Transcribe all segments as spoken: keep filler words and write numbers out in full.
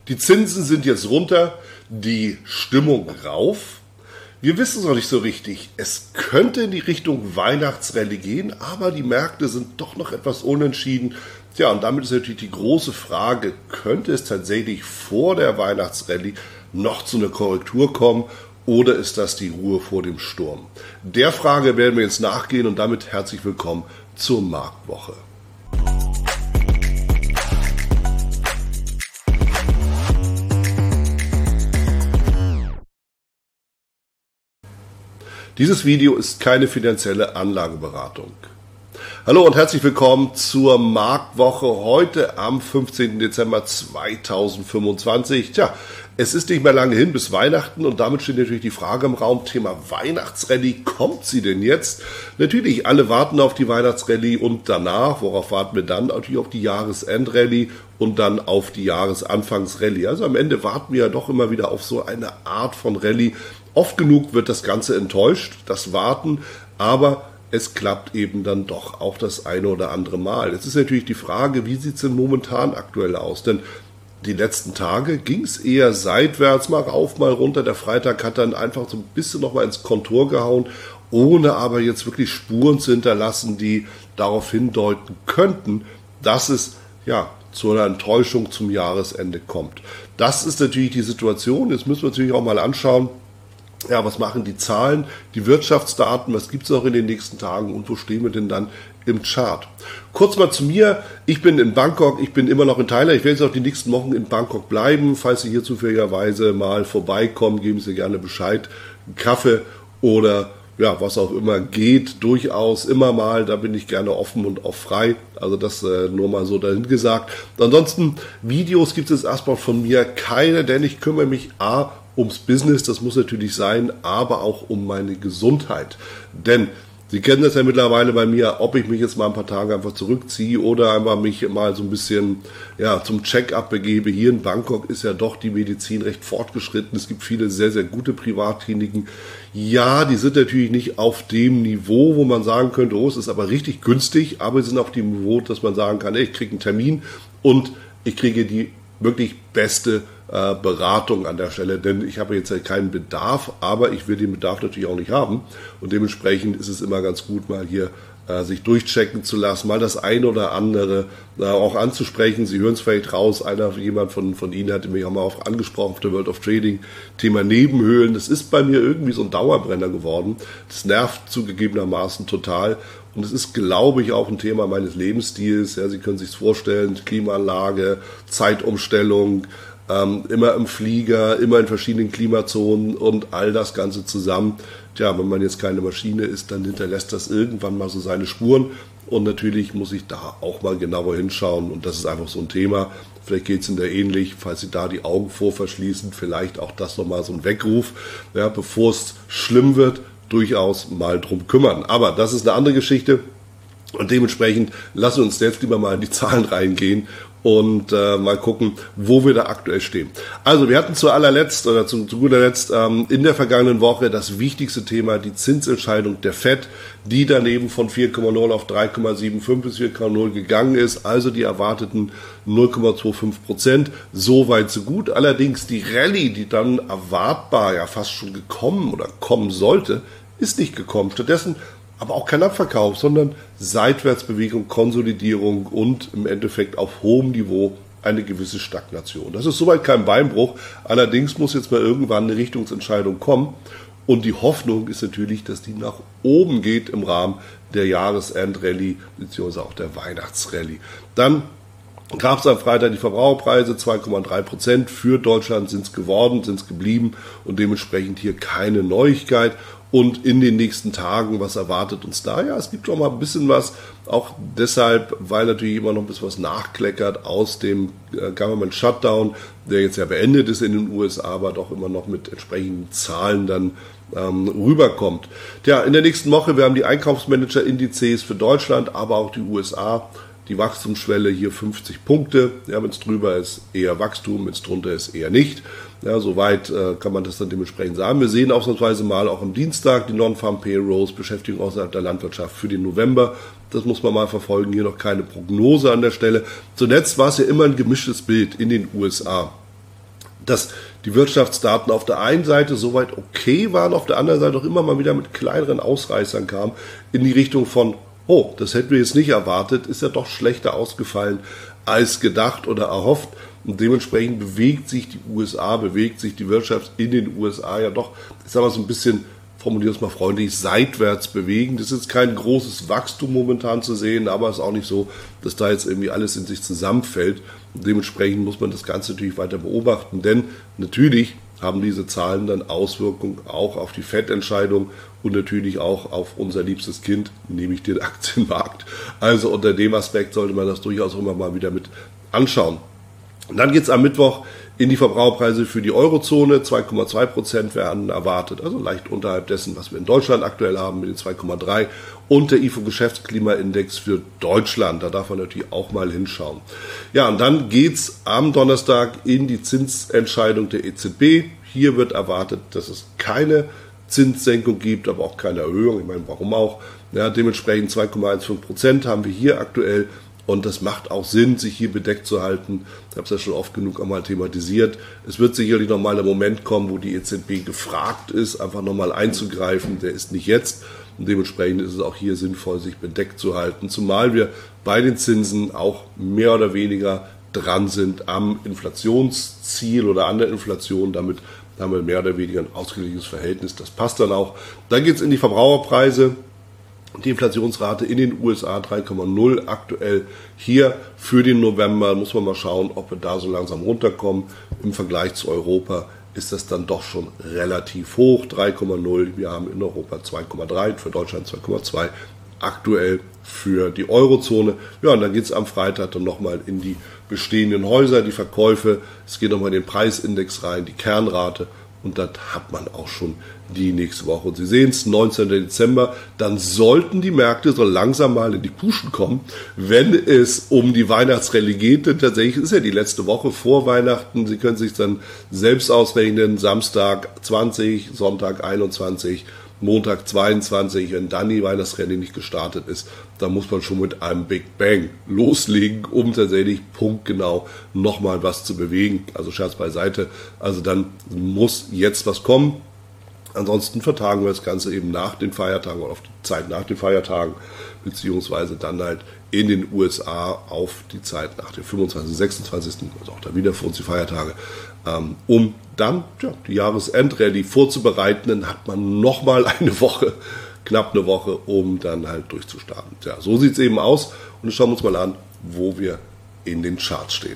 Die Zinsen sind jetzt runter, die Stimmung rauf. Wir wissen es noch nicht so richtig. Es könnte in die Richtung Weihnachtsrallye gehen, aber die Märkte sind doch noch etwas unentschieden. Tja, und damit ist natürlich die große Frage, könnte es tatsächlich vor der Weihnachtsrallye noch zu einer Korrektur kommen oder ist das die Ruhe vor dem Sturm? Der Frage werden wir jetzt nachgehen und damit herzlich willkommen zur Marktwoche. Dieses Video ist keine finanzielle Anlageberatung. Hallo und herzlich willkommen zur Marktwoche heute am fünfzehnten Dezember zweitausendfünfundzwanzig. Tja, es ist nicht mehr lange hin bis Weihnachten und damit steht natürlich die Frage im Raum, Thema Weihnachtsrallye, kommt sie denn jetzt? Natürlich, alle warten auf die Weihnachtsrallye und danach, worauf warten wir dann? Natürlich auf die Jahresendrallye und dann auf die Jahresanfangsrallye. Also am Ende warten wir ja doch immer wieder auf so eine Art von Rallye. Oft genug wird das Ganze enttäuscht, das Warten, aber es klappt eben dann doch auch das eine oder andere Mal. Jetzt ist natürlich die Frage, wie sieht es denn momentan aktuell aus? Denn die letzten Tage ging es eher seitwärts, mal rauf, mal runter. Der Freitag hat dann einfach so ein bisschen nochmal ins Kontor gehauen, ohne aber jetzt wirklich Spuren zu hinterlassen, die darauf hindeuten könnten, dass es ja zu einer Enttäuschung zum Jahresende kommt. Das ist natürlich die Situation. Jetzt müssen wir natürlich auch mal anschauen, ja, was machen die Zahlen, die Wirtschaftsdaten, was gibt es auch in den nächsten Tagen und wo stehen wir denn dann im Chart? Kurz mal zu mir, ich bin in Bangkok, ich bin immer noch in Thailand, ich werde jetzt auch die nächsten Wochen in Bangkok bleiben. Falls Sie hier zufälligerweise mal vorbeikommen, geben Sie gerne Bescheid, Kaffee oder ja, was auch immer geht, durchaus immer mal, da bin ich gerne offen und auch frei, also das äh, nur mal so dahin gesagt. Ansonsten, Videos gibt es erstmal von mir keine, denn ich kümmere mich a ums Business, das muss natürlich sein, aber auch um meine Gesundheit. Denn Sie kennen das ja mittlerweile bei mir, ob ich mich jetzt mal ein paar Tage einfach zurückziehe oder einfach mich mal so ein bisschen ja, zum Check-up begebe. Hier in Bangkok ist ja doch die Medizin recht fortgeschritten. Es gibt viele sehr, sehr gute Privatkliniken. Ja, die sind natürlich nicht auf dem Niveau, wo man sagen könnte, oh, es ist aber richtig günstig, aber sie sind auf dem Niveau, dass man sagen kann, ey, ich kriege einen Termin und ich kriege die wirklich beste äh, Beratung an der Stelle, denn ich habe jetzt ja keinen Bedarf, aber ich will den Bedarf natürlich auch nicht haben und dementsprechend ist es immer ganz gut, mal hier äh, sich durchchecken zu lassen, mal das eine oder andere äh, auch anzusprechen. Sie hören es vielleicht raus, einer, jemand von, von Ihnen hatte mich auch mal auf, angesprochen auf der World of Trading, Thema Nebenhöhlen, das ist bei mir irgendwie so ein Dauerbrenner geworden, das nervt zugegebenermaßen total. Und es ist, glaube ich, auch ein Thema meines Lebensstils. Ja, Sie können sich vorstellen, Klimaanlage, Zeitumstellung, ähm, immer im Flieger, immer in verschiedenen Klimazonen und all das Ganze zusammen. Tja, wenn man jetzt keine Maschine ist, dann hinterlässt das irgendwann mal so seine Spuren. Und natürlich muss ich da auch mal genauer hinschauen. Und das ist einfach so ein Thema. Vielleicht geht es Ihnen da ähnlich, falls Sie da die Augen vor verschließen. Vielleicht auch das nochmal so ein Weckruf, ja, bevor es schlimm wird. Durchaus mal drum kümmern. Aber das ist eine andere Geschichte und dementsprechend lassen wir uns jetzt lieber mal in die Zahlen reingehen und äh, mal gucken, wo wir da aktuell stehen. Also wir hatten zu allerletzt oder zu, zu guter Letzt ähm, in der vergangenen Woche das wichtigste Thema, die Zinsentscheidung der Fed, die daneben von vier Komma null auf drei Komma fünfundsiebzig bis vier Komma null gegangen ist, also die erwarteten null Komma fünfundzwanzig Prozent, so weit so gut. Allerdings die Rallye, die dann erwartbar ja fast schon gekommen oder kommen sollte, ist nicht gekommen. Stattdessen aber auch kein Abverkauf, sondern Seitwärtsbewegung, Konsolidierung und im Endeffekt auf hohem Niveau eine gewisse Stagnation. Das ist soweit kein Beinbruch. Allerdings muss jetzt mal irgendwann eine Richtungsentscheidung kommen. Und die Hoffnung ist natürlich, dass die nach oben geht im Rahmen der Jahresendrallye bzw. auch der Weihnachtsrallye. Dann gab es am Freitag die Verbraucherpreise, zwei Komma drei Prozent für Deutschland sind es geworden, sind es geblieben und dementsprechend hier keine Neuigkeit. Und in den nächsten Tagen, was erwartet uns da? Ja, es gibt schon mal ein bisschen was, auch deshalb, weil natürlich immer noch ein bisschen was nachkleckert aus dem Government Shutdown, der jetzt ja beendet ist in den U S A, aber doch immer noch mit entsprechenden Zahlen dann ähm, rüberkommt. Tja, in der nächsten Woche, wir haben die Einkaufsmanager-Indizes für Deutschland, aber auch die U S A. Die Wachstumsschwelle hier fünfzig Punkte, ja, wenn es drüber ist, eher Wachstum, wenn es drunter ist, eher nicht. Ja, soweit äh, kann man das dann dementsprechend sagen. Wir sehen ausnahmsweise mal auch am Dienstag die Non-Farm Payrolls, Beschäftigung außerhalb der Landwirtschaft für den November. Das muss man mal verfolgen, hier noch keine Prognose an der Stelle. Zuletzt war es ja immer ein gemischtes Bild in den U S A. dass die Wirtschaftsdaten auf der einen Seite soweit okay waren, auf der anderen Seite auch immer mal wieder mit kleineren Ausreißern kamen, in die Richtung von, oh, das hätten wir jetzt nicht erwartet, ist ja doch schlechter ausgefallen als gedacht oder erhofft. Und dementsprechend bewegt sich die U S A, bewegt sich die Wirtschaft in den U S A ja doch, ich sage mal so ein bisschen, formuliere es mal freundlich, seitwärts bewegen. Das ist jetzt kein großes Wachstum momentan zu sehen, aber es ist auch nicht so, dass da jetzt irgendwie alles in sich zusammenfällt. Und dementsprechend muss man das Ganze natürlich weiter beobachten, denn natürlich haben diese Zahlen dann Auswirkungen auch auf die Fed-Entscheidung und natürlich auch auf unser liebstes Kind, nämlich den Aktienmarkt. Also unter dem Aspekt sollte man das durchaus immer mal wieder mit anschauen. Und dann geht es am Mittwoch in die Verbraucherpreise für die Eurozone. zwei Komma zwei Prozent werden erwartet, also leicht unterhalb dessen, was wir in Deutschland aktuell haben mit den zwei Komma drei. Und der I F O-Geschäftsklimaindex für Deutschland, da darf man natürlich auch mal hinschauen. Ja, und dann geht es am Donnerstag in die Zinsentscheidung der E Z B. Hier wird erwartet, dass es keine Zinssenkung gibt, aber auch keine Erhöhung. Ich meine, warum auch? Ja, dementsprechend zwei Komma fünfzehn Prozent haben wir hier aktuell. Und das macht auch Sinn, sich hier bedeckt zu halten. Ich habe es ja schon oft genug einmal thematisiert. Es wird sicherlich nochmal der Moment kommen, wo die E Z B gefragt ist, einfach nochmal einzugreifen. Der ist nicht jetzt. Und dementsprechend ist es auch hier sinnvoll, sich bedeckt zu halten. Zumal wir bei den Zinsen auch mehr oder weniger dran sind am Inflationsziel oder an der Inflation. Damit haben wir mehr oder weniger ein ausgeglichenes Verhältnis. Das passt dann auch. Dann geht es in die Verbraucherpreise. Die Inflationsrate in den U S A drei Komma null aktuell. Hier für den November muss man mal schauen, ob wir da so langsam runterkommen. Im Vergleich zu Europa ist das dann doch schon relativ hoch, drei Komma null. Wir haben in Europa zwei Komma drei, für Deutschland zwei Komma zwei aktuell für die Eurozone. Ja, und dann geht es am Freitag dann nochmal in die bestehenden Häuser, die Verkäufe. Es geht nochmal in den Preisindex rein, die Kernrate. Und das hat man auch schon die nächste Woche. Und Sie sehen es, neunzehnten Dezember, dann sollten die Märkte so langsam mal in die Puschen kommen, wenn es um die Weihnachtsrallye geht. Denn tatsächlich ist ja die letzte Woche vor Weihnachten. Sie können sich dann selbst ausrechnen, Samstag zwanzig, Sonntag einundzwanzig, Montag zweiundzwanzig, wenn dann die Weihnachtsrallye nicht gestartet ist, dann muss man schon mit einem Big Bang loslegen, um tatsächlich punktgenau nochmal was zu bewegen. Also Scherz beiseite, also dann muss jetzt was kommen. Ansonsten vertagen wir das Ganze eben nach den Feiertagen oder auf die Zeit nach den Feiertagen, beziehungsweise dann halt in den U S A auf die Zeit nach dem fünfundzwanzigsten, sechsundzwanzigsten, also auch da wieder für uns die Feiertage, um dann ja, die Jahresendrallye vorzubereiten. Dann hat man nochmal eine Woche, knapp eine Woche, um dann halt durchzustarten. Ja, so sieht es eben aus und jetzt schauen wir uns mal an, wo wir in den Charts stehen.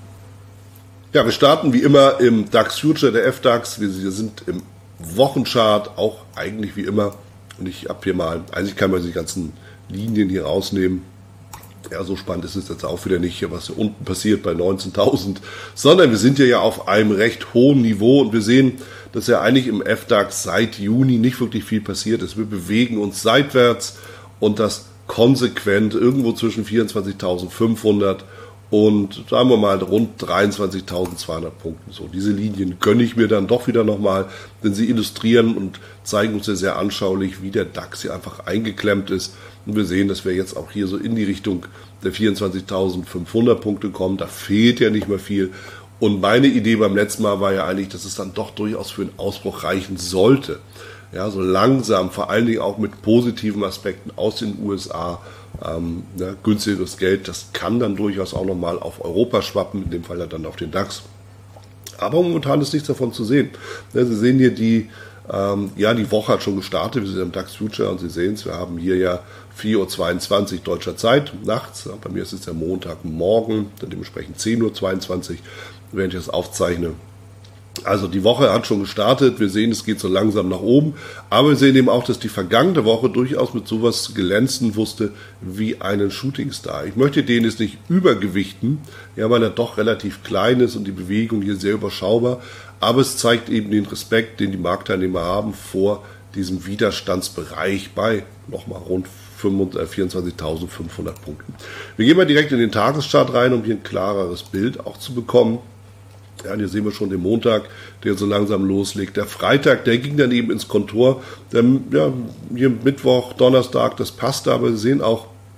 Ja, wir starten wie immer im DAX Future, der F DAX. Wir sind im Wochenchart, auch eigentlich wie immer. Und ich habe hier mal, eigentlich kann man die ganzen Linien hier rausnehmen. Ja, so spannend ist es jetzt auch wieder nicht, was hier unten passiert bei neunzehntausend, sondern wir sind hier ja auf einem recht hohen Niveau und wir sehen, dass ja eigentlich im F DAX seit Juni nicht wirklich viel passiert ist. Wir bewegen uns seitwärts und das konsequent irgendwo zwischen vierundzwanzigtausendfünfhundert und sagen wir mal rund dreiundzwanzigtausendzweihundert Punkten. So, diese Linien gönne ich mir dann doch wieder nochmal, denn sie illustrieren und zeigen uns ja sehr anschaulich, wie der DAX hier einfach eingeklemmt ist. Und wir sehen, dass wir jetzt auch hier so in die Richtung der vierundzwanzigtausendfünfhundert Punkte kommen. Da fehlt ja nicht mehr viel. Und meine Idee beim letzten Mal war ja eigentlich, dass es dann doch durchaus für einen Ausbruch reichen sollte. Ja, so langsam, vor allen Dingen auch mit positiven Aspekten aus den U S A. Ähm, ja, günstigeres Geld, das kann dann durchaus auch nochmal auf Europa schwappen, in dem Fall ja dann auf den DAX. Aber momentan ist nichts davon zu sehen. Ja, Sie sehen hier die, ähm, ja, die Woche hat schon gestartet, wir sind im DAX Future und Sie sehen es, wir haben hier ja vier Uhr zweiundzwanzig deutscher Zeit, nachts, bei mir ist es der Montagmorgen, dann dementsprechend zehn Uhr zweiundzwanzig, während ich das aufzeichne. Also die Woche hat schon gestartet, wir sehen, es geht so langsam nach oben, aber wir sehen eben auch, dass die vergangene Woche durchaus mit sowas zu glänzen wusste wie einen Shootingstar. Ich möchte den jetzt nicht übergewichten, ja, weil er doch relativ klein ist und die Bewegung hier sehr überschaubar, aber es zeigt eben den Respekt, den die Marktteilnehmer haben vor diesem Widerstandsbereich bei nochmal rund vierundzwanzigtausendfünfhundert Punkten. Wir gehen mal direkt in den Tageschart rein, um hier ein klareres Bild auch zu bekommen. Ja, hier sehen wir schon den Montag, der so langsam loslegt. Der Freitag, der ging dann eben ins Kontor. Der, ja, hier Mittwoch, Donnerstag, das passte, aber Sie sehen auch,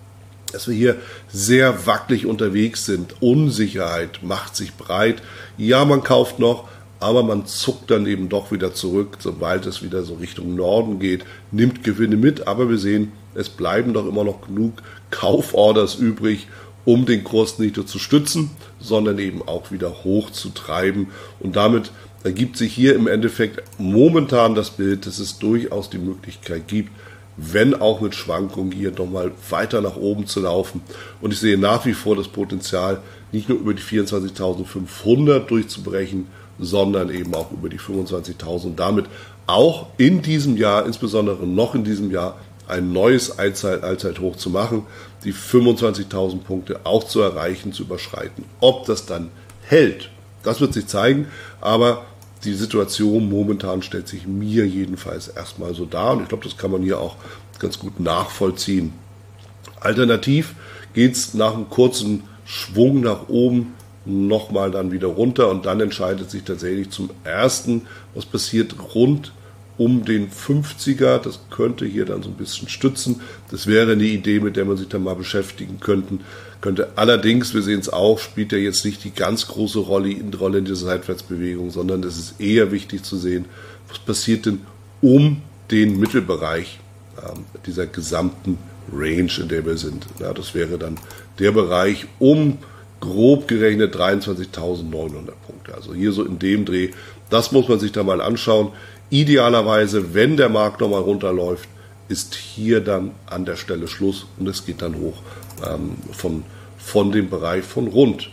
dass wir hier sehr wackelig unterwegs sind. Unsicherheit macht sich breit. Ja, man kauft noch, aber man zuckt dann eben doch wieder zurück, sobald es wieder so Richtung Norden geht, nimmt Gewinne mit, aber wir sehen, es bleiben doch immer noch genug Kauforders übrig, um den Kurs nicht nur zu stützen, sondern eben auch wieder hoch zu treiben. Und damit ergibt sich hier im Endeffekt momentan das Bild, dass es durchaus die Möglichkeit gibt, wenn auch mit Schwankungen hier nochmal weiter nach oben zu laufen. Und ich sehe nach wie vor das Potenzial, nicht nur über die vierundzwanzigtausendfünfhundert durchzubrechen, sondern eben auch über die fünfundzwanzigtausend. Damit auch in diesem Jahr, insbesondere noch in diesem Jahr, ein neues Allzeit, Allzeithoch zu machen, die fünfundzwanzigtausend Punkte auch zu erreichen, zu überschreiten. Ob das dann hält, das wird sich zeigen, aber die Situation momentan stellt sich mir jedenfalls erstmal so dar und ich glaube, das kann man hier auch ganz gut nachvollziehen. Alternativ geht es nach einem kurzen Schwung nach oben nochmal dann wieder runter und dann entscheidet sich tatsächlich zum ersten, was passiert rund um den fünfziger. Das könnte hier dann so ein bisschen stützen. Das wäre eine Idee, mit der man sich dann mal beschäftigen könnte. könnte. Allerdings, wir sehen es auch, spielt ja jetzt nicht die ganz große Rolle in, Rolle in dieser Seitwärtsbewegung, sondern es ist eher wichtig zu sehen, was passiert denn um den Mittelbereich ähm, dieser gesamten Range, in der wir sind. Ja, das wäre dann der Bereich um grob gerechnet dreiundzwanzigtausendneunhundert Punkte. Also hier so in dem Dreh, das muss man sich da mal anschauen. Idealerweise, wenn der Markt nochmal runterläuft, ist hier dann an der Stelle Schluss und es geht dann hoch ähm, von, von dem Bereich von rund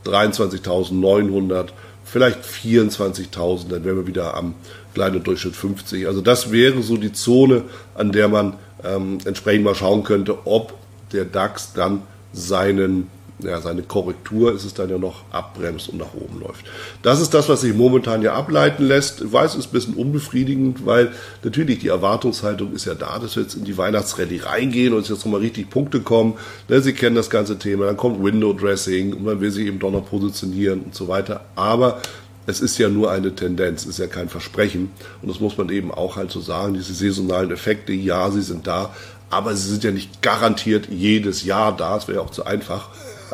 dreiundzwanzigtausendneunhundert, vielleicht vierundzwanzigtausend, dann wären wir wieder am kleinen Durchschnitt fünfzig. Also das wäre so die Zone, an der man ähm, entsprechend mal schauen könnte, ob der DAX dann seinen Ja, seine Korrektur ist es dann ja noch, abbremst und nach oben läuft. Das ist das, was sich momentan ja ableiten lässt. Ich weiß, es ist ein bisschen unbefriedigend, weil natürlich die Erwartungshaltung ist ja da, dass wir jetzt in die Weihnachtsrallye reingehen und jetzt nochmal richtig Punkte kommen. Sie kennen das ganze Thema, dann kommt Window Dressing und man will sich eben doch noch positionieren und so weiter. Aber es ist ja nur eine Tendenz, es ist ja kein Versprechen. Und das muss man eben auch halt so sagen, diese saisonalen Effekte, ja, sie sind da, aber sie sind ja nicht garantiert jedes Jahr da, es wäre ja auch zu einfach.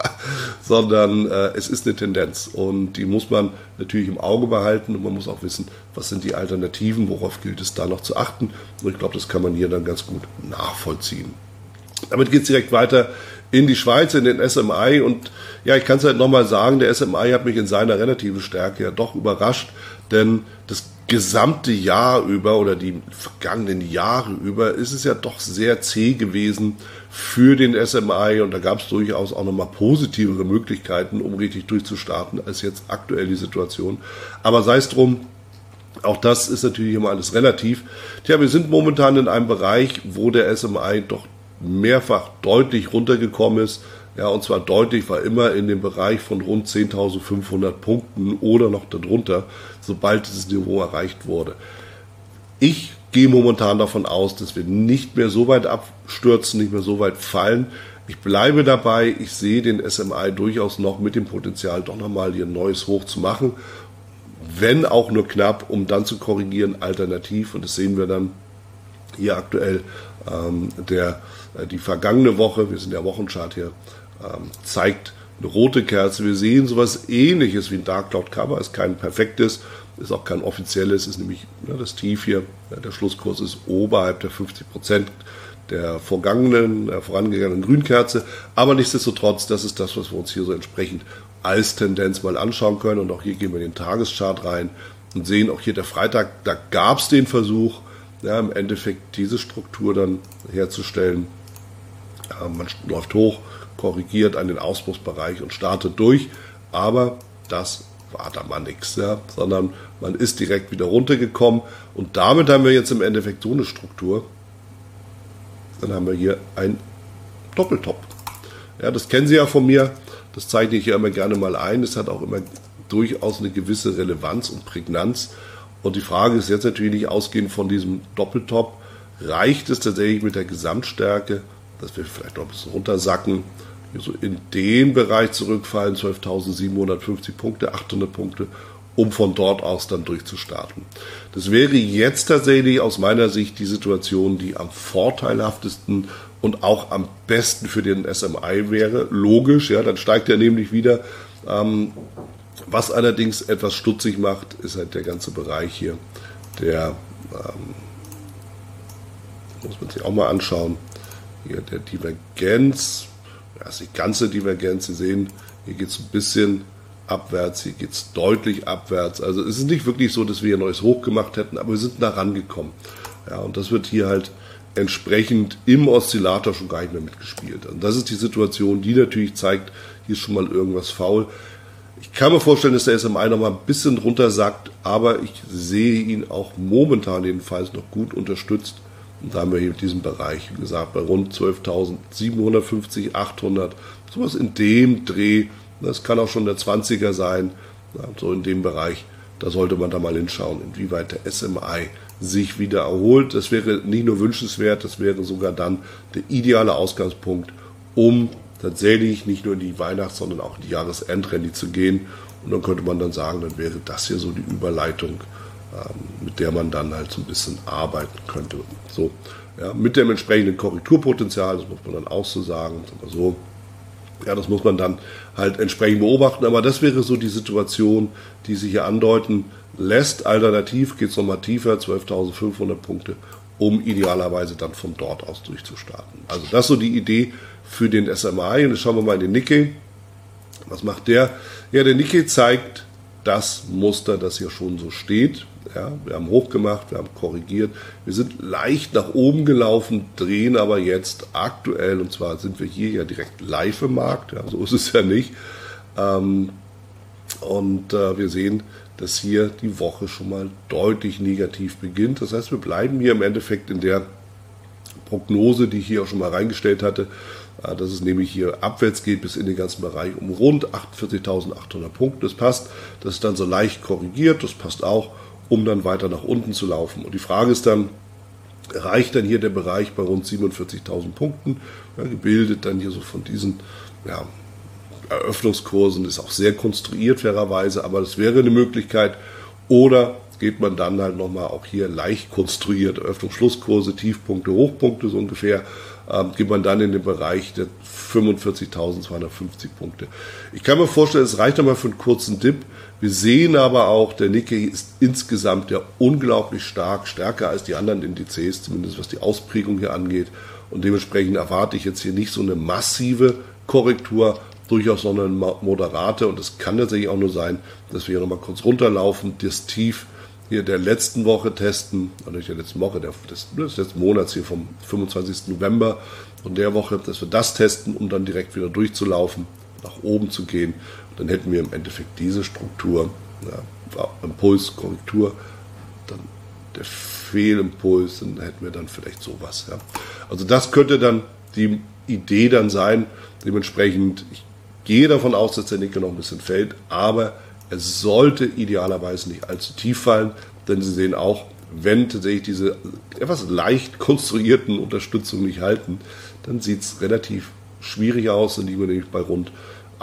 sondern äh, es ist eine Tendenz und die muss man natürlich im Auge behalten und man muss auch wissen, was sind die Alternativen, worauf gilt es da noch zu achten und ich glaube, das kann man hier dann ganz gut nachvollziehen. Damit geht es direkt weiter in die Schweiz, in den S M I und ja, ich kann es halt nochmal sagen, der S M I hat mich in seiner relativen Stärke ja doch überrascht, denn das gesamte Jahr über oder die vergangenen Jahre über ist es ja doch sehr zäh gewesen für den S M I und da gab es durchaus auch nochmal positivere Möglichkeiten, um richtig durchzustarten, als jetzt aktuell die Situation. Aber sei es drum, auch das ist natürlich immer alles relativ. Tja, wir sind momentan in einem Bereich, wo der S M I doch mehrfach deutlich runtergekommen ist. Ja, und zwar deutlich, war immer in dem Bereich von rund zehntausendfünfhundert Punkten oder noch darunter, sobald dieses Niveau erreicht wurde. Ich gehe momentan davon aus, dass wir nicht mehr so weit abstürzen, nicht mehr so weit fallen. Ich bleibe dabei, ich sehe den S M I durchaus noch mit dem Potenzial, doch nochmal hier ein neues Hoch zu machen, wenn auch nur knapp, um dann zu korrigieren, alternativ. Und das sehen wir dann hier aktuell, ähm, der, äh, die vergangene Woche, wir sind ja Wochenchart hier, ähm, zeigt eine rote Kerze. Wir sehen sowas Ähnliches wie ein Dark Cloud Cover, ist kein perfektes, ist auch kein offizielles, ist nämlich ja, das Tief hier, ja, der Schlusskurs ist oberhalb der fünfzig Prozent der vergangenen, der vorangegangenen Grünkerze, aber nichtsdestotrotz, das ist das, was wir uns hier so entsprechend als Tendenz mal anschauen können und auch hier gehen wir in den Tageschart rein und sehen auch hier der Freitag, da gab es den Versuch, ja, im Endeffekt diese Struktur dann herzustellen. Ja, man läuft hoch, korrigiert an den Ausbruchsbereich und startet durch, aber das war da mal nichts, ja, sondern man ist direkt wieder runtergekommen und damit haben wir jetzt im Endeffekt so eine Struktur. Dann haben wir hier ein Doppeltop. Ja, das kennen Sie ja von mir, das zeichne ich ja immer gerne mal ein, es hat auch immer durchaus eine gewisse Relevanz und Prägnanz. Und die Frage ist jetzt natürlich, ausgehend von diesem Doppeltop, reicht es tatsächlich mit der Gesamtstärke, dass wir vielleicht noch ein bisschen runtersacken, hier so in den Bereich zurückfallen, zwölftausendsiebenhundertfünfzig Punkte, achthundert Punkte, um von dort aus dann durchzustarten. Das wäre jetzt tatsächlich aus meiner Sicht die Situation, die am vorteilhaftesten und auch am besten für den S M I wäre. Logisch, ja, dann steigt er nämlich wieder. Ähm, was allerdings etwas stutzig macht, ist halt der ganze Bereich hier, der, ähm, muss man sich auch mal anschauen, hier der Divergenz, ja, ist die ganze Divergenz, Sie sehen, hier geht es ein bisschen abwärts, hier geht es deutlich abwärts. Also es ist nicht wirklich so, dass wir ein neues Hoch gemacht hätten, aber wir sind da rangekommen. Ja, und das wird hier halt entsprechend im Oszillator schon gar nicht mehr mitgespielt. Und das ist die Situation, die natürlich zeigt, hier ist schon mal irgendwas faul. Ich kann mir vorstellen, dass der S M I noch mal ein bisschen runtersackt, aber ich sehe ihn auch momentan jedenfalls noch gut unterstützt. Und da haben wir hier diesen Bereich, wie gesagt, bei rund zwölftausendsiebenhundertfünfzig, achthundert, sowas in dem Dreh. Das kann auch schon der zwanziger sein, so in dem Bereich. Da sollte man da mal hinschauen, inwieweit der S M I sich wieder erholt. Das wäre nicht nur wünschenswert, das wäre sogar dann der ideale Ausgangspunkt, um tatsächlich nicht nur in die Weihnachts-, sondern auch in die Jahresendrallye zu gehen. Und dann könnte man dann sagen, dann wäre das hier so die Überleitung, ähm, mit der man dann halt so ein bisschen arbeiten könnte. So, ja, mit dem entsprechenden Korrekturpotenzial, das muss man dann auch so sagen, aber so. Ja, das muss man dann halt entsprechend beobachten, aber das wäre so die Situation, die sich hier andeuten lässt. Alternativ geht es nochmal tiefer, zwölftausendfünfhundert Punkte, um idealerweise dann von dort aus durchzustarten. Also das ist so die Idee für den S M I. Und jetzt schauen wir mal in den Nikkei. Was macht der? Ja, der Nikkei zeigt das Muster, das hier schon so steht. Ja, wir haben hoch gemacht, wir haben korrigiert, wir sind leicht nach oben gelaufen, drehen aber jetzt aktuell, und zwar sind wir hier ja direkt live im Markt, ja, so ist es ja nicht. Ähm, und äh, wir sehen, dass hier die Woche schon mal deutlich negativ beginnt. Das heißt, wir bleiben hier im Endeffekt in der Prognose, die ich hier auch schon mal reingestellt hatte, äh, dass es nämlich hier abwärts geht bis in den ganzen Bereich um rund achtundvierzigtausendachthundert Punkte. Das passt, das ist dann so leicht korrigiert, das passt auch, um dann weiter nach unten zu laufen. Und die Frage ist dann, reicht dann hier der Bereich bei rund siebenundvierzigtausend Punkten, ja, gebildet dann hier so von diesen ja, Eröffnungskursen, ist auch sehr konstruiert fairerweise, aber das wäre eine Möglichkeit. Oder geht man dann halt nochmal auch hier leicht konstruiert, Eröffnungsschlusskurse, Tiefpunkte, Hochpunkte so ungefähr, ähm, geht man dann in den Bereich der fünfundvierzigtausendzweihundertfünfzig Punkte. Ich kann mir vorstellen, es reicht nochmal für einen kurzen Dip. Wir sehen aber auch, der Nikkei ist insgesamt ja unglaublich stark, stärker als die anderen Indizes, zumindest was die Ausprägung hier angeht. Und dementsprechend erwarte ich jetzt hier nicht so eine massive Korrektur, durchaus noch eine moderate. Und es kann tatsächlich auch nur sein, dass wir hier nochmal kurz runterlaufen, das Tief hier der letzten Woche testen, oder nicht der letzten Woche, der, des, des letzten Monats hier vom fünfundzwanzigsten November und der Woche, dass wir das testen, um dann direkt wieder durchzulaufen, nach oben zu gehen. Und dann hätten wir im Endeffekt diese Struktur, ja, Impuls, Korrektur, dann der Fehlimpuls, dann hätten wir dann vielleicht sowas. Ja. Also das könnte dann die Idee dann sein. Dementsprechend, ich gehe davon aus, dass der Nikkei noch ein bisschen fällt, aber es sollte idealerweise nicht allzu tief fallen, denn Sie sehen auch, wenn tatsächlich diese etwas leicht konstruierten Unterstützungen nicht halten, dann sieht es relativ schwierig aus, dann liegen wir nämlich bei rund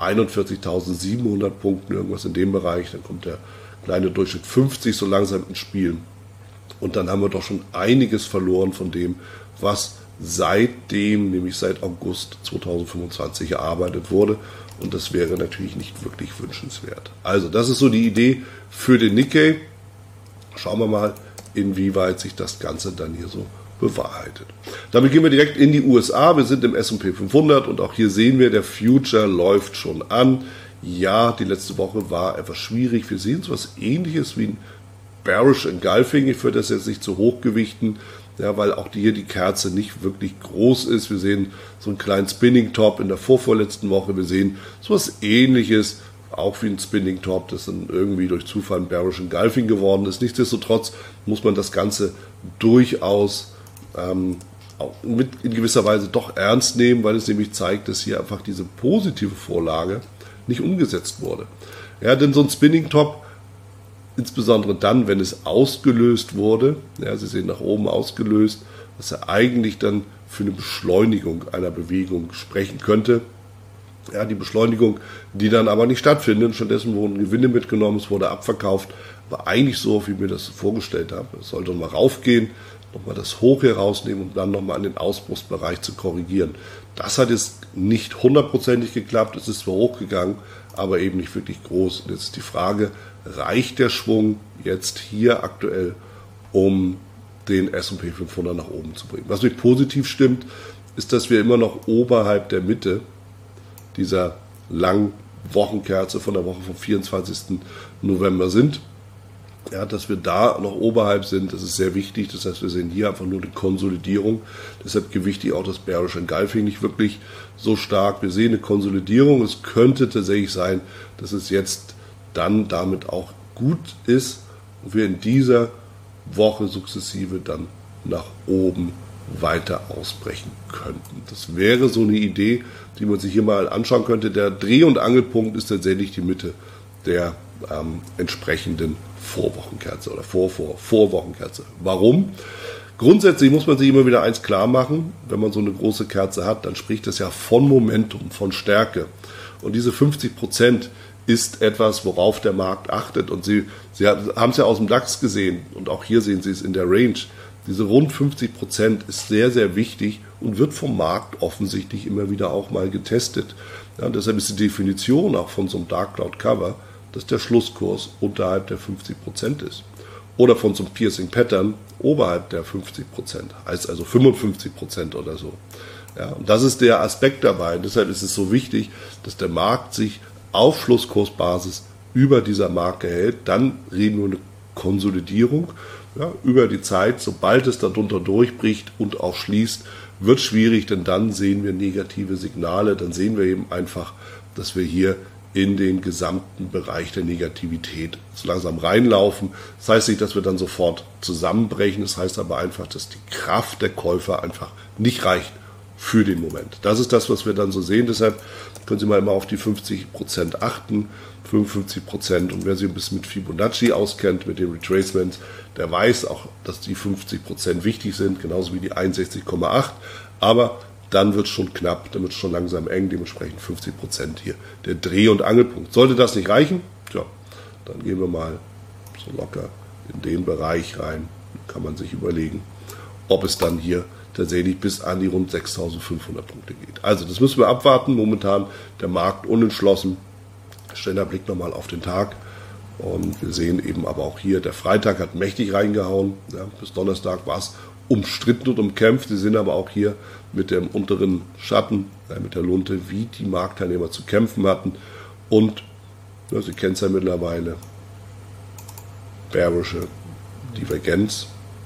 einundvierzigtausendsiebenhundert Punkten, irgendwas in dem Bereich, dann kommt der kleine Durchschnitt fünfzig so langsam ins Spiel und dann haben wir doch schon einiges verloren von dem, was seitdem, nämlich seit August zweitausendfünfundzwanzig erarbeitet wurde. Und das wäre natürlich nicht wirklich wünschenswert. Also das ist so die Idee für den Nikkei. Schauen wir mal, inwieweit sich das Ganze dann hier so bewahrheitet. Damit gehen wir direkt in die U S A. Wir sind im S und P fünfhundert und auch hier sehen wir, der Future läuft schon an. Ja, die letzte Woche war etwas schwierig. Wir sehen so etwas Ähnliches wie ein Bearish Engulfing. Ich würde das jetzt nicht zu hoch gewichten, ja, weil auch hier die Kerze nicht wirklich groß ist. Wir sehen so einen kleinen Spinning Top in der vorvorletzten Woche. Wir sehen so etwas Ähnliches, auch wie ein Spinning Top, das dann irgendwie durch Zufall ein Bearish Engulfing geworden ist. Nichtsdestotrotz muss man das Ganze durchaus ähm, auch mit in gewisser Weise doch ernst nehmen, weil es nämlich zeigt, dass hier einfach diese positive Vorlage nicht umgesetzt wurde. Ja, denn so ein Spinning Top, insbesondere dann, wenn es ausgelöst wurde, ja, Sie sehen nach oben ausgelöst, was ja eigentlich dann für eine Beschleunigung einer Bewegung sprechen könnte. Ja, die Beschleunigung, die dann aber nicht stattfindet. Stattdessen wurden Gewinne mitgenommen, es wurde abverkauft. Aber eigentlich so, wie ich mir das vorgestellt habe. Es sollte mal raufgehen, nochmal das Hoch hier rausnehmen und dann nochmal an den Ausbruchsbereich zu korrigieren. Das hat jetzt nicht hundertprozentig geklappt, es ist zwar hochgegangen, aber eben nicht wirklich groß. Und jetzt ist die Frage, reicht der Schwung jetzt hier aktuell, um den S und P fünfhundert nach oben zu bringen? Was mich positiv stimmt, ist, dass wir immer noch oberhalb der Mitte dieser langen Wochenkerze von der Woche vom vierundzwanzigsten November sind. Ja, dass wir da noch oberhalb sind, das ist sehr wichtig. Das heißt, wir sehen hier einfach nur eine Konsolidierung. Deshalb gewichtig auch das Bearish Engulfing nicht wirklich so stark. Wir sehen eine Konsolidierung. Es könnte tatsächlich sein, dass es jetzt dann damit auch gut ist und wir in dieser Woche sukzessive dann nach oben weiter ausbrechen könnten. Das wäre so eine Idee, die man sich hier mal anschauen könnte. Der Dreh- und Angelpunkt ist tatsächlich die Mitte der ähm, entsprechenden Vorwochenkerze oder vor, vor, Vorwochenkerze. Warum? Grundsätzlich muss man sich immer wieder eins klar machen, wenn man so eine große Kerze hat, dann spricht das ja von Momentum, von Stärke. Und diese fünfzig Prozent ist etwas, worauf der Markt achtet. Und Sie, Sie haben es ja aus dem DAX gesehen und auch hier sehen Sie es in der Range. Diese rund fünfzig Prozent ist sehr, sehr wichtig und wird vom Markt offensichtlich immer wieder auch mal getestet. Ja, und deshalb ist die Definition auch von so einem Dark Cloud Cover, dass der Schlusskurs unterhalb der fünfzig Prozent ist. Oder von so einem Piercing Pattern oberhalb der fünfzig Prozent, heißt also fünfundfünfzig Prozent oder so. Ja, und das ist der Aspekt dabei. Und deshalb ist es so wichtig, dass der Markt sich auf Schlusskursbasis über dieser Marke hält. Dann reden wir über eine Konsolidierung. Ja, über die Zeit, sobald es darunter durchbricht und auch schließt, wird schwierig, denn dann sehen wir negative Signale. Dann sehen wir eben einfach, dass wir hier in den gesamten Bereich der Negativität so langsam reinlaufen. Das heißt nicht, dass wir dann sofort zusammenbrechen. Das heißt aber einfach, dass die Kraft der Käufer einfach nicht reicht für den Moment. Das ist das, was wir dann so sehen. Deshalb können Sie mal immer auf die fünfzig Prozent achten. fünfundfünfzig Prozent. Und wer sich ein bisschen mit Fibonacci auskennt, mit den Retracements, der weiß auch, dass die fünfzig Prozent wichtig sind, genauso wie die einundsechzig Komma acht. Aber dann wird es schon knapp, dann wird es schon langsam eng, dementsprechend fünfzig Prozent hier der Dreh- und Angelpunkt. Sollte das nicht reichen, tja, dann gehen wir mal so locker in den Bereich rein. Kann man sich überlegen, ob es dann hier tatsächlich bis an die rund sechstausendfünfhundert Punkte geht. Also das müssen wir abwarten. Momentan der Markt unentschlossen. Schneller Blick nochmal auf den Tag. Und wir sehen eben aber auch hier, der Freitag hat mächtig reingehauen. Ja, bis Donnerstag war es umstritten und umkämpft. Sie sehen aber auch hier mit dem unteren Schatten, ja, mit der Lunte, wie die Marktteilnehmer zu kämpfen hatten. Und ja, Sie kennen es ja mittlerweile, bearische Divergenz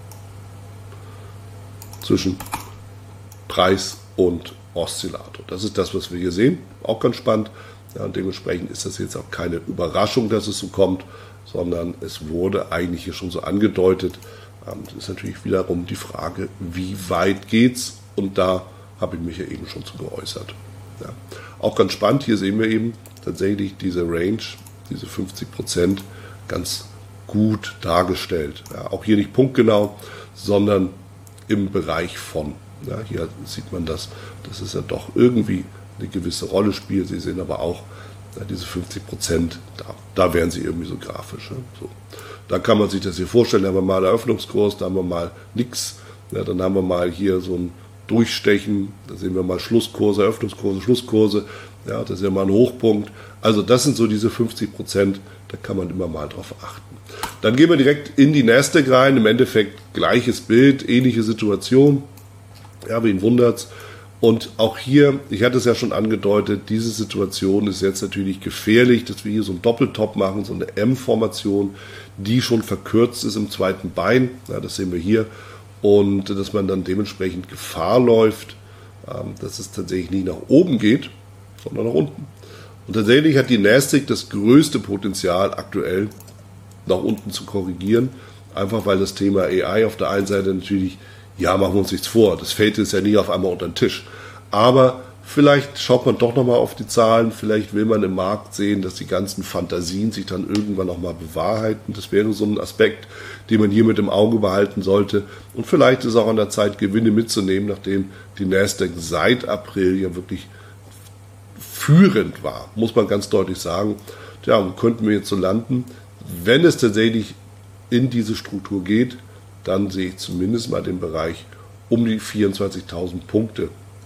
zwischen Preis und Oszillator. Das ist das, was wir hier sehen. Auch ganz spannend. Ja, und dementsprechend ist das jetzt auch keine Überraschung, dass es so kommt, sondern es wurde eigentlich hier schon so angedeutet. Das ist natürlich wiederum die Frage, wie weit geht's? Und da habe ich mich ja eben schon zu geäußert. Ja. Auch ganz spannend, hier sehen wir eben tatsächlich diese Range, diese fünfzig Prozent ganz gut dargestellt. Ja, auch hier nicht punktgenau, sondern im Bereich von. Ja, hier sieht man das, dass es ja doch irgendwie eine gewisse Rolle spielt. Sie sehen aber auch, ja, diese fünfzig Prozent, da, da wären sie irgendwie so grafisch. Ja, so. Da kann man sich das hier vorstellen, da haben wir mal Eröffnungskurs, da haben wir mal nichts, ja, dann haben wir mal hier so ein Durchstechen, da sehen wir mal Schlusskurse, Eröffnungskurse, Schlusskurse, ja, das ist ja mal ein Hochpunkt. Also das sind so diese fünfzig Prozent, da kann man immer mal drauf achten. Dann gehen wir direkt in die Nasdaq rein, im Endeffekt gleiches Bild, ähnliche Situation, ja, wen wundert's. Und auch hier, ich hatte es ja schon angedeutet, diese Situation ist jetzt natürlich gefährlich, dass wir hier so einen Doppeltop machen, so eine M-Formation, die schon verkürzt ist im zweiten Bein. Ja, das sehen wir hier. Und dass man dann dementsprechend Gefahr läuft, ähm, dass es tatsächlich nicht nach oben geht, sondern nach unten. Und tatsächlich hat die Nasdaq das größte Potenzial aktuell nach unten zu korrigieren, einfach weil das Thema A I auf der einen Seite natürlich, ja, machen wir uns nichts vor, das fällt jetzt ja nie auf einmal unter den Tisch. Aber vielleicht schaut man doch nochmal auf die Zahlen, vielleicht will man im Markt sehen, dass die ganzen Fantasien sich dann irgendwann nochmal bewahrheiten. Das wäre so ein Aspekt, den man hier mit im Auge behalten sollte. Und vielleicht ist es auch an der Zeit, Gewinne mitzunehmen, nachdem die Nasdaq seit April ja wirklich führend war, muss man ganz deutlich sagen. Tja, wo könnten wir jetzt so landen? Wenn es tatsächlich in diese Struktur geht, dann sehe ich zumindest mal den Bereich um die vierundzwanzigtausend Punkte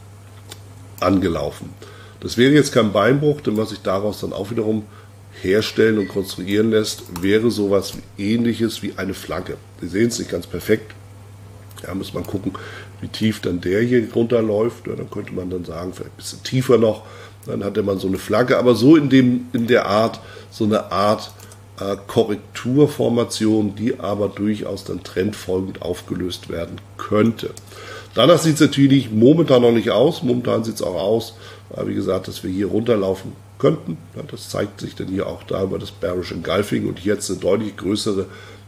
angelaufen. Das wäre jetzt kein Beinbruch, denn was sich daraus dann auch wiederum herstellen und konstruieren lässt, wäre sowas wie Ähnliches wie eine Flagge. Sie sehen es nicht ganz perfekt. Ja, muss man gucken, wie tief dann der hier runterläuft. Ja, dann könnte man dann sagen, vielleicht ein bisschen tiefer noch. Dann hatte man so eine Flagge, aber so in, dem, in der Art, so eine Art äh, Korrekturformation, die aber durchaus dann trendfolgend aufgelöst werden könnte. Danach sieht es natürlich momentan noch nicht aus. Momentan sieht es auch aus, äh, wie gesagt, dass wir hier runterlaufen könnten. Ja, das zeigt sich dann hier auch da über das Bearish Engulfing und jetzt eine deutlich größere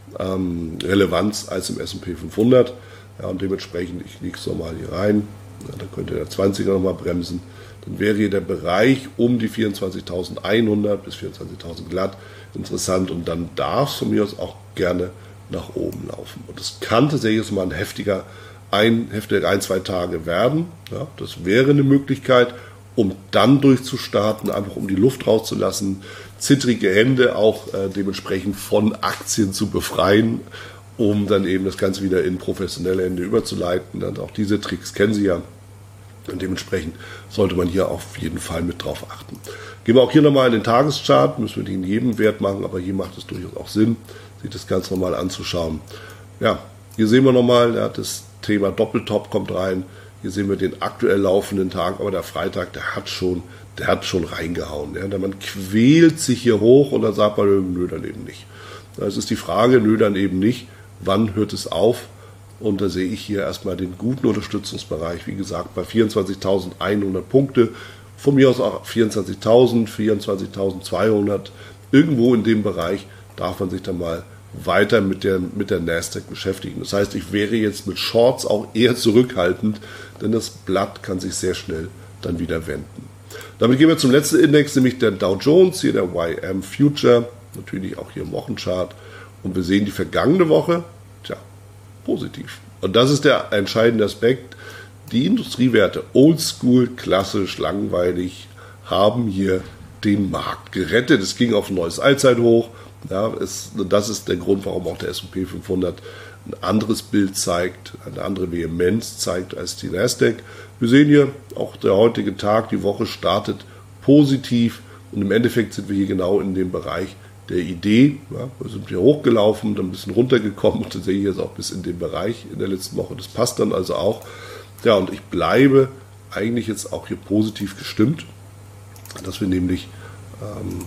ähm, Relevanz als im S und P fünfhundert. Ja, und dementsprechend, ich lege es nochmal hier rein, ja, dann könnte der zwanziger nochmal bremsen. Dann wäre hier der Bereich um die vierundzwanzigtausendeinhundert bis vierundzwanzigtausend glatt interessant und dann darf es von mir aus auch gerne nach oben laufen. Und das kann tatsächlich jetzt mal ein heftiger, ein, heftiger ein, zwei Tage werden. Ja, das wäre eine Möglichkeit, um dann durchzustarten, einfach um die Luft rauszulassen, zittrige Hände auch äh, dementsprechend von Aktien zu befreien, um dann eben das Ganze wieder in professionelle Hände überzuleiten. Und auch diese Tricks kennen Sie ja. Und dementsprechend sollte man hier auf jeden Fall mit drauf achten. Gehen wir auch hier nochmal in den Tageschart, müssen wir nicht in jedem Wert machen, aber hier macht es durchaus auch Sinn, sich das Ganze nochmal anzuschauen. Ja, hier sehen wir nochmal, ja, das Thema Doppeltop kommt rein. Hier sehen wir den aktuell laufenden Tag, aber der Freitag, der hat schon, der hat schon reingehauen. Ja. Man quält sich hier hoch und dann sagt man, nö, dann eben nicht. Das ist die Frage, nö, dann eben nicht. Wann hört es auf? Und da sehe ich hier erstmal den guten Unterstützungsbereich, wie gesagt, bei vierundzwanzigtausendeinhundert Punkte, von mir aus auch vierundzwanzigtausend, vierundzwanzigtausendzweihundert, irgendwo in dem Bereich darf man sich dann mal weiter mit der, mit der Nasdaq beschäftigen. Das heißt, ich wäre jetzt mit Shorts auch eher zurückhaltend, denn das Blatt kann sich sehr schnell dann wieder wenden. Damit gehen wir zum letzten Index, nämlich der Dow Jones, hier der Y M Future, natürlich auch hier im Wochenchart. Und wir sehen die vergangene Woche, tja, positiv. Und das ist der entscheidende Aspekt. Die Industriewerte, oldschool, klassisch, langweilig, haben hier den Markt gerettet. Es ging auf ein neues Allzeithoch. Ja, es, das ist der Grund, warum auch der S und P fünfhundert ein anderes Bild zeigt, eine andere Vehemenz zeigt als die Nasdaq. Wir sehen hier auch der heutige Tag, die Woche startet positiv und im Endeffekt sind wir hier genau in dem Bereich der Idee. Ja, wir sind hier hochgelaufen, dann ein bisschen runtergekommen und tatsächlich jetzt auch bis in den Bereich in der letzten Woche. Das passt dann also auch. Ja, und ich bleibe eigentlich jetzt auch hier positiv gestimmt, dass wir nämlich ähm,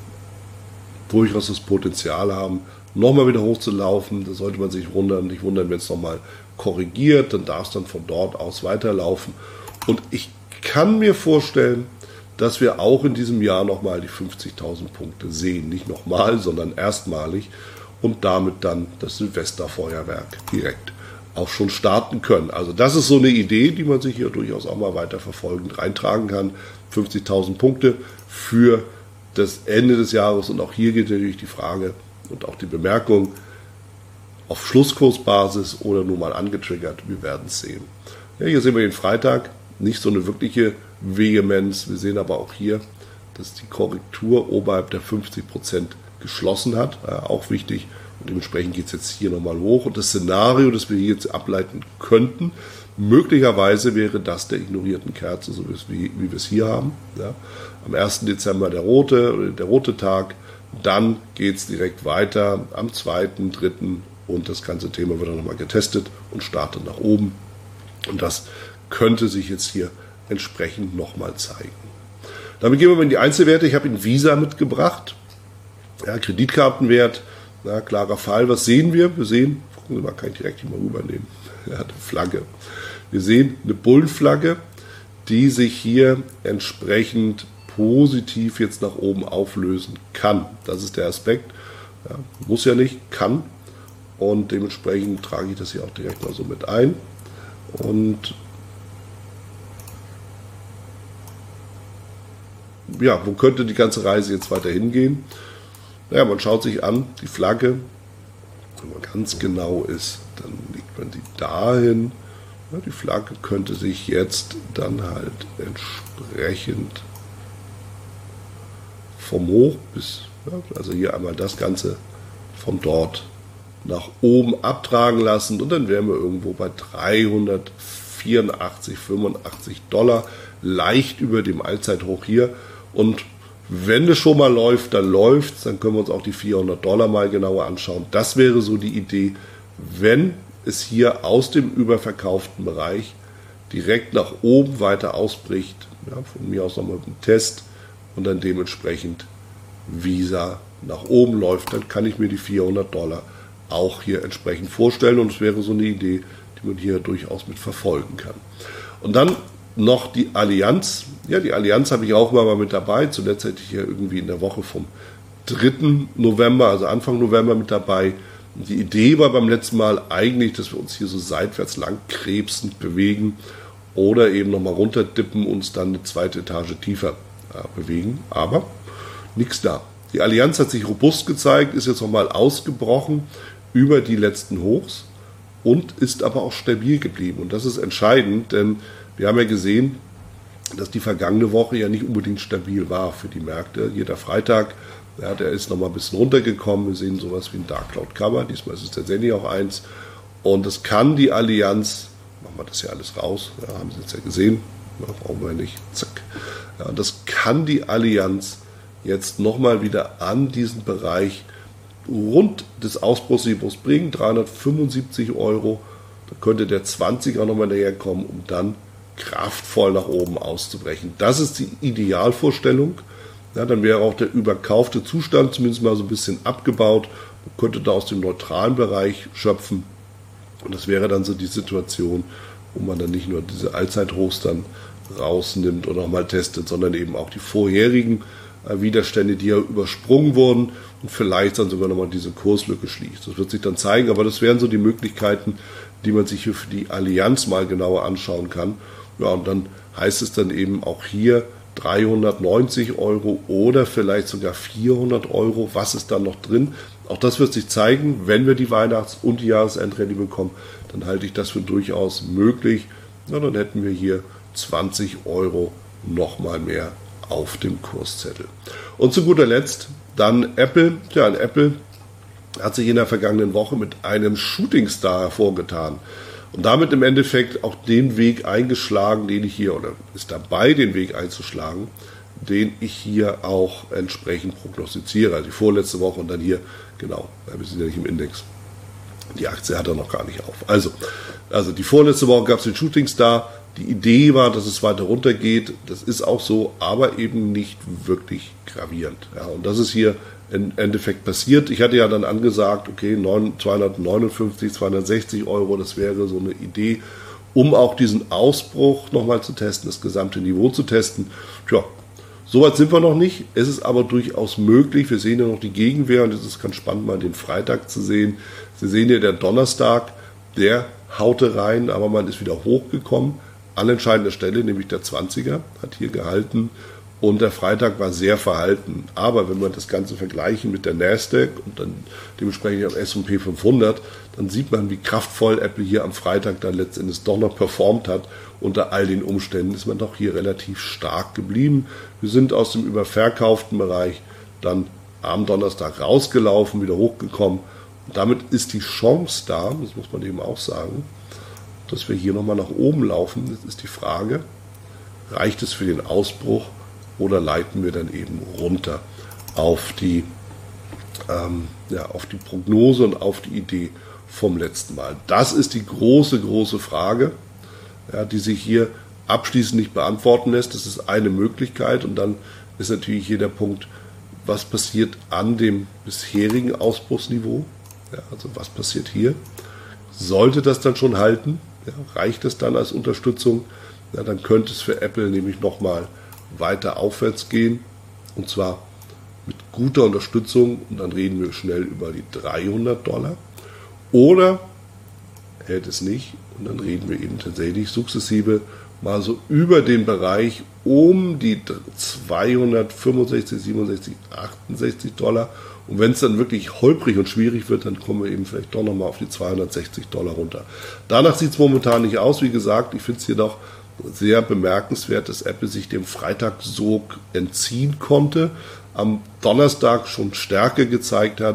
durchaus das Potenzial haben, nochmal wieder hochzulaufen. Da sollte man sich wundern, nicht wundern, wenn es nochmal korrigiert, dann darf es dann von dort aus weiterlaufen. Und ich kann mir vorstellen, dass wir auch in diesem Jahr nochmal die fünfzigtausend Punkte sehen. Nicht nochmal, sondern erstmalig und damit dann das Silvesterfeuerwerk direkt auch schon starten können. Also das ist so eine Idee, die man sich hier durchaus auch mal weiter verfolgend reintragen kann. fünfzigtausend Punkte für das Ende des Jahres und auch hier geht natürlich die Frage und auch die Bemerkung auf Schlusskursbasis oder nur mal angetriggert. Wir werden es sehen. Ja, hier sehen wir den Freitag. Nicht so eine wirkliche Vehemenz. Wir sehen aber auch hier, dass die Korrektur oberhalb der fünfzig Prozent geschlossen hat. Ja, auch wichtig. Und dementsprechend geht es jetzt hier nochmal hoch. Und das Szenario, das wir hier jetzt ableiten könnten, möglicherweise wäre das der ignorierten Kerze, so wie, wie wir es hier haben. Ja. Am ersten Dezember der rote, der rote Tag. Dann geht es direkt weiter am zweiten, dritten und das ganze Thema wird dann nochmal getestet und startet nach oben. Und das könnte sich jetzt hier entsprechend nochmal zeigen. Damit gehen wir mal in die Einzelwerte. Ich habe Ihnen Visa mitgebracht. Ja, Kreditkartenwert, ja, klarer Fall. Was sehen wir? Wir sehen, gucken Sie mal, kann ich direkt hier mal rübernehmen. Ja, eine Flagge. Wir sehen eine Bullenflagge, die sich hier entsprechend positiv jetzt nach oben auflösen kann. Das ist der Aspekt. Ja, muss ja nicht, kann. Und dementsprechend trage ich das hier auch direkt mal so mit ein. Und ja, wo könnte die ganze Reise jetzt weiter hingehen? Naja, man schaut sich an, die Flagge, wenn man ganz genau ist, dann legt man die dahin. Ja, die Flagge könnte sich jetzt dann halt entsprechend vom Hoch bis, ja, also hier einmal das Ganze von dort nach oben abtragen lassen und dann wären wir irgendwo bei dreihundertvierundachtzig, fünfundachtzig Dollar, leicht über dem Allzeithoch hier. Und wenn es schon mal läuft, dann läuft es, dann können wir uns auch die vierhundert Dollar mal genauer anschauen. Das wäre so die Idee, wenn es hier aus dem überverkauften Bereich direkt nach oben weiter ausbricht, ja, von mir aus nochmal ein Test und dann dementsprechend Visa nach oben läuft, dann kann ich mir die vierhundert Dollar auch hier entsprechend vorstellen und es wäre so eine Idee, die man hier durchaus mit verfolgen kann. Und dann noch die Allianz. Ja, die Allianz habe ich auch mal mit dabei. Zuletzt hätte ich hier irgendwie in der Woche vom dritten November, also Anfang November mit dabei. Die Idee war beim letzten Mal eigentlich, dass wir uns hier so seitwärts lang krebsend bewegen oder eben nochmal runterdippen, uns dann eine zweite Etage tiefer äh, bewegen. Aber nichts da. Die Allianz hat sich robust gezeigt, ist jetzt nochmal ausgebrochen über die letzten Hochs und ist aber auch stabil geblieben. Und das ist entscheidend, denn wir haben ja gesehen, dass die vergangene Woche ja nicht unbedingt stabil war für die Märkte. Jeder Freitag, ja, der ist nochmal ein bisschen runtergekommen. Wir sehen sowas wie ein Dark Cloud Cover. Diesmal ist es tatsächlich auch eins. Und das kann die Allianz, machen wir das hier alles raus, ja, haben Sie jetzt ja gesehen, ja, brauchen wir nicht, zack. Ja, das kann die Allianz jetzt nochmal wieder an diesen Bereich rund des Ausbruchsniveaus bringen, dreihundertfünfundsiebzig Euro. Da könnte der zwanziger nochmal näher kommen, um dann kraftvoll nach oben auszubrechen. Das ist die Idealvorstellung. Ja, dann wäre auch der überkaufte Zustand zumindest mal so ein bisschen abgebaut. Man könnte da aus dem neutralen Bereich schöpfen. Und das wäre dann so die Situation, wo man dann nicht nur diese Allzeithochs dann rausnimmt und nochmal testet, sondern eben auch die vorherigen äh, Widerstände, die ja übersprungen wurden und vielleicht dann sogar nochmal diese Kurslücke schließt. Das wird sich dann zeigen, aber das wären so die Möglichkeiten, die man sich hier für die Allianz mal genauer anschauen kann. Ja, und dann heißt es dann eben auch hier dreihundertneunzig Euro oder vielleicht sogar vierhundert Euro. Was ist dann noch drin? Auch das wird sich zeigen, wenn wir die Weihnachts- und die Jahresendrallye bekommen, dann halte ich das für durchaus möglich. Ja, dann hätten wir hier zwanzig Euro nochmal mehr auf dem Kurszettel. Und zu guter Letzt dann Apple. Ja, ein Apple hat sich in der vergangenen Woche mit einem Shooting Star hervorgetan und damit im Endeffekt auch den Weg eingeschlagen, den ich hier, oder ist dabei, den Weg einzuschlagen, den ich hier auch entsprechend prognostiziere. Also die vorletzte Woche und dann hier, genau, wir sind ja nicht im Index. Die Aktie hat er noch gar nicht auf. Also, also die vorletzte Woche gab es den Shooting Star. Die Idee war, dass es weiter runter geht. Das ist auch so, aber eben nicht wirklich gravierend. Ja, und das ist hier im Endeffekt passiert. Ich hatte ja dann angesagt, okay, zweihundertneunundfünfzig, zweihundertsechzig Euro, das wäre so eine Idee, um auch diesen Ausbruch nochmal zu testen, das gesamte Niveau zu testen. Tja, soweit sind wir noch nicht. Es ist aber durchaus möglich. Wir sehen ja noch die Gegenwehr und es ist ganz spannend, mal den Freitag zu sehen. Sie sehen ja, der Donnerstag, der haute rein, aber man ist wieder hochgekommen. An entscheidender Stelle, nämlich der zwanziger, hat hier gehalten und der Freitag war sehr verhalten. Aber wenn wir das Ganze vergleichen mit der Nasdaq und dann dementsprechend am S und P fünfhundert, dann sieht man, wie kraftvoll Apple hier am Freitag dann letztendlich doch noch performt hat. Unter all den Umständen ist man doch hier relativ stark geblieben. Wir sind aus dem überverkauften Bereich dann am Donnerstag rausgelaufen, wieder hochgekommen. Und damit ist die Chance da, das muss man eben auch sagen, dass wir hier nochmal nach oben laufen. Jetzt ist die Frage, reicht es für den Ausbruch oder leiten wir dann eben runter auf die, ähm, ja, auf die Prognose und auf die Idee vom letzten Mal? Das ist die große, große Frage, ja, die sich hier abschließend nicht beantworten lässt. Das ist eine Möglichkeit und dann ist natürlich hier der Punkt, was passiert an dem bisherigen Ausbruchsniveau? Ja, also was passiert hier? Sollte das dann schon halten? Ja, reicht es dann als Unterstützung? Ja, dann könnte es für Apple nämlich nochmal weiter aufwärts gehen und zwar mit guter Unterstützung und dann reden wir schnell über die dreihundert Dollar oder hält es nicht und dann reden wir eben tatsächlich sukzessive mal so über den Bereich um die zweihundertfünfundsechzig, siebenundsechzig, achtundsechzig Dollar. Und wenn es dann wirklich holprig und schwierig wird, dann kommen wir eben vielleicht doch nochmal auf die zweihundertsechzig Dollar runter. Danach sieht es momentan nicht aus. Wie gesagt, ich finde es jedoch sehr bemerkenswert, dass Apple sich dem Freitagssog entziehen konnte, am Donnerstag schon Stärke gezeigt hat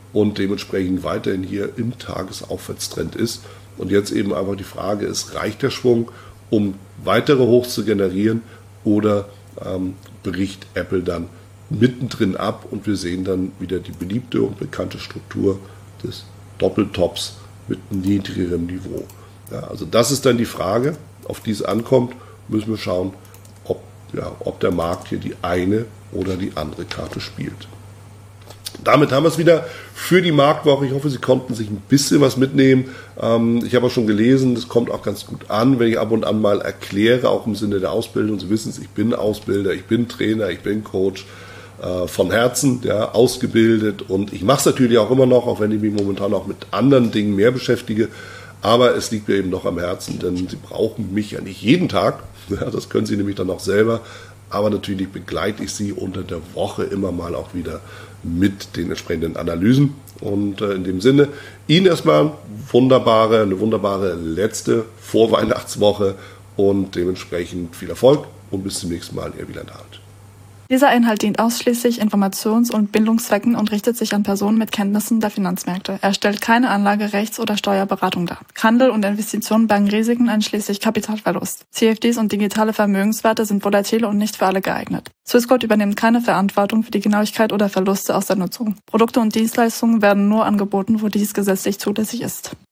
und dementsprechend weiterhin hier im Tagesaufwärtstrend ist. Und jetzt eben einfach die Frage ist, reicht der Schwung, um weitere Hochs zu generieren, oder ähm, bricht Apple dann mittendrin ab und wir sehen dann wieder die beliebte und bekannte Struktur des Doppeltops mit niedrigerem Niveau. Ja, also das ist dann die Frage, auf die es ankommt. Müssen wir schauen, ob, ja, ob der Markt hier die eine oder die andere Karte spielt. Damit haben wir es wieder für die Marktwoche. Ich hoffe, Sie konnten sich ein bisschen was mitnehmen. Ähm, ich habe auch schon gelesen, das kommt auch ganz gut an, wenn ich ab und an mal erkläre, auch im Sinne der Ausbildung. Sie wissen es, ich bin Ausbilder, ich bin Trainer, ich bin Coach äh, von Herzen, ja, ausgebildet. Und ich mache es natürlich auch immer noch, auch wenn ich mich momentan auch mit anderen Dingen mehr beschäftige. Aber es liegt mir eben noch am Herzen, denn Sie brauchen mich ja nicht jeden Tag. Ja, das können Sie nämlich dann auch selber. Aber natürlich begleite ich Sie unter der Woche immer mal auch wieder mit den entsprechenden Analysen. Und äh, in dem Sinne, Ihnen erstmal wunderbare, eine wunderbare letzte Vorweihnachtswoche und dementsprechend viel Erfolg und bis zum nächsten Mal, Ihr Wieland Hart. Dieser Inhalt dient ausschließlich Informations- und Bildungszwecken und richtet sich an Personen mit Kenntnissen der Finanzmärkte. Er stellt keine Anlage-, Rechts- oder Steuerberatung dar. Handel und Investitionen bergen Risiken einschließlich Kapitalverlust. C F Ds und digitale Vermögenswerte sind volatile und nicht für alle geeignet. Swissquote übernimmt keine Verantwortung für die Genauigkeit oder Verluste aus der Nutzung. Produkte und Dienstleistungen werden nur angeboten, wo dies gesetzlich zulässig ist.